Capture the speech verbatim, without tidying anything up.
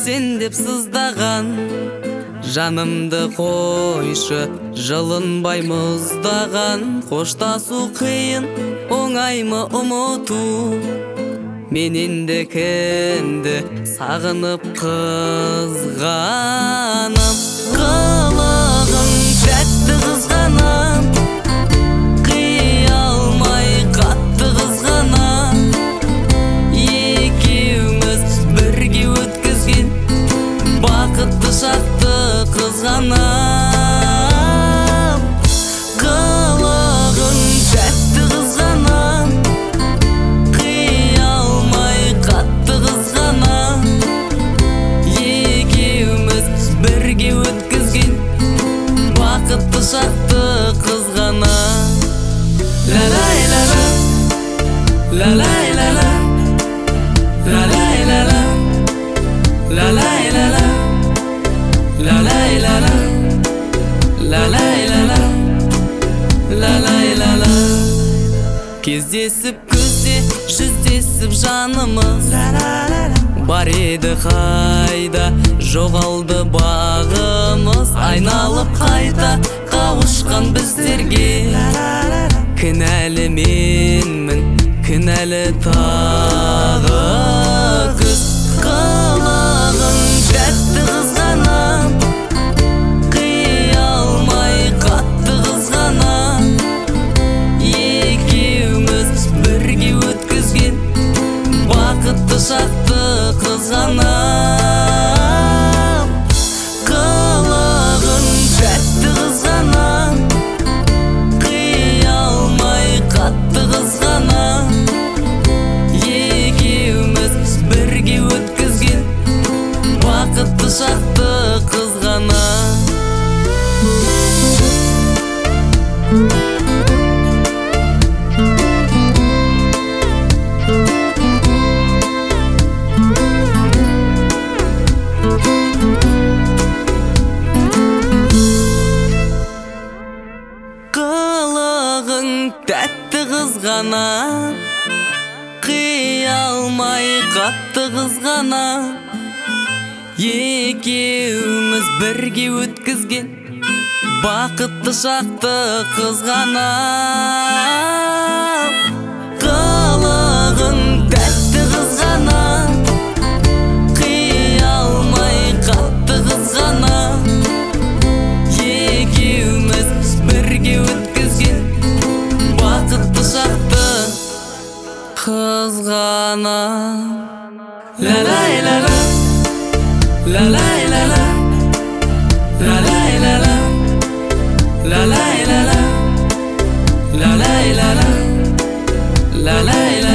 сен деп сыздаған, жанымды қойшы жылынбай мұздаған. Қоштасу қиын, оңаймы ұмыту, мен енді кімді сағынып қызғаным. Қылығың тәтті қызғанам, қия алмай қатты қызғанам. Екеуміз бірге өткізген бақытты шақты қызғанам. Қылығың тәтті қызғанам, қия алмай қатты қызғанам. Екеуміз бірге өткізген бақытты шақты қызғанам. Ла-лай-ла-ла, ла-лай-ла-ла, ла-лай-ла-ла, ла-лай-ла-ла, ла-лай-ла-ла, ла-лай-ла-ла, ла-лай-ла-ла. Кездесіп күзде жүздесіп жанымыз, бар еді қайда жоғалды бағымыз. Айналып қайта қауышқан біздерге кінәлі менмін, кінәлі тағы күз. Қылығың тәтті қызғанам, қия алмай қатты қызғанам. Екеуміз бірге өткізген бақытты шақты қызғанам. Қылығың тәтті қызғанам, қия алмай қатты қызғанам. Екеуміз бірге өткізген бақытты шақты қызғанам. Қылығың тәтті қызғанам, қия алмай қатты қызғанам. Екеуміз бірге өткізген бақытты шақты қызғанам. Қылығың тәтті қызғанам, қия алмай қатты қызғанам. Екеуміз бірге өткізген бақытты шақты қызғанам. Ла-лай-ла-ла, ла-лай-ла-ла, ла-лай-ла-ла, ла-лай-ла-ла, ла-лай-ла-ла, ла-лай-ла-ла.